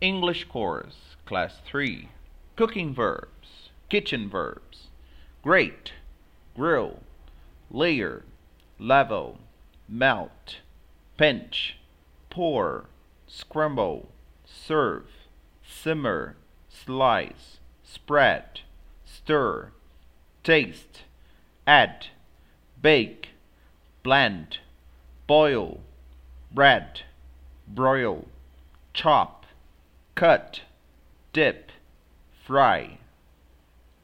English Course, Class 3. Cooking verbs, kitchen verbs. Grate, grill, layer, level, melt, pinch, pour, scramble, serve, simmer, slice, spread, stir, taste, add, bake, blend, boil, bread, broil, chop, cut, dip, fry.